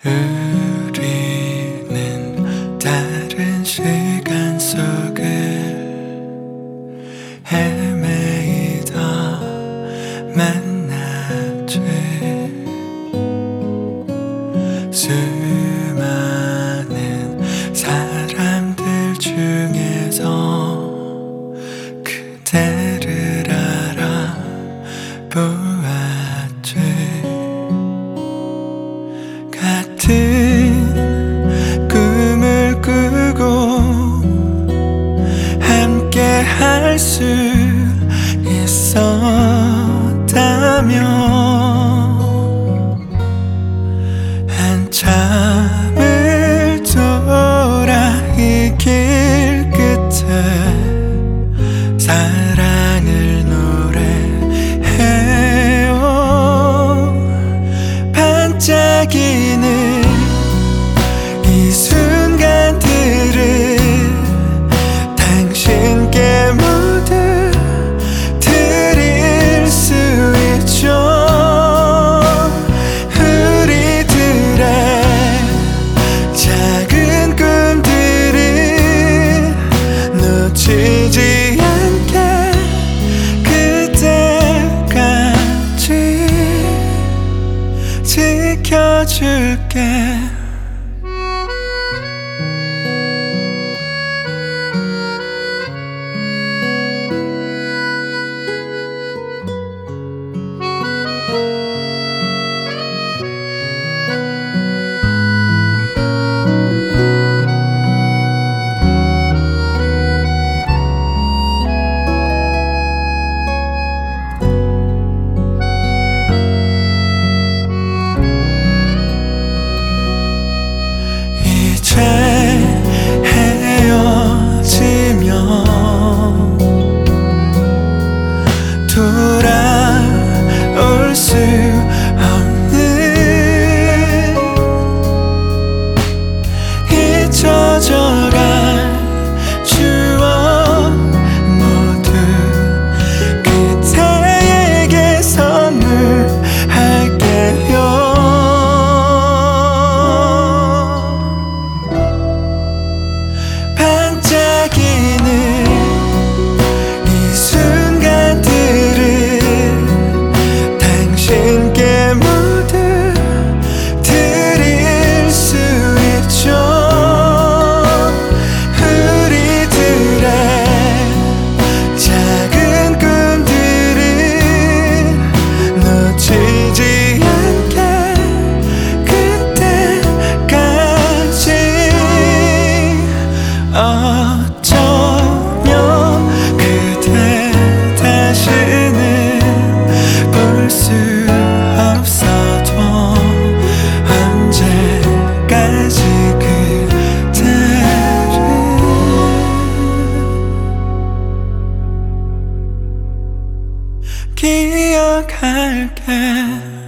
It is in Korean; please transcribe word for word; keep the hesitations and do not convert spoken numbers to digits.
우리는 다른 시간 속을 헤매이다 만났지. 수많은 사람들 중에서 그대를 알아보았지. 같은 꿈을 꾸고 함께 할 수 있었다면 한참을 돌아 이 길 끝에 사랑을 노래해요. 반짝이는 이 순간들을 당신께 모두 드릴 수 있죠. 우리들의 작은 꿈들을 놓치지 않게 그때까지 지켜줄게. 이제 헤어지면 돌아올 수 없는 잊혀져간 추억 모두 그대에게 선물할게요. 반짝이는 이 순간들을 당신께 모두 드릴 수 있죠. 우리들의 작은 꿈들을 놓치지 않게 그때까지. 어쩌면 그대 다시는 볼 수 없어도 언제까지 그대를 기억할게.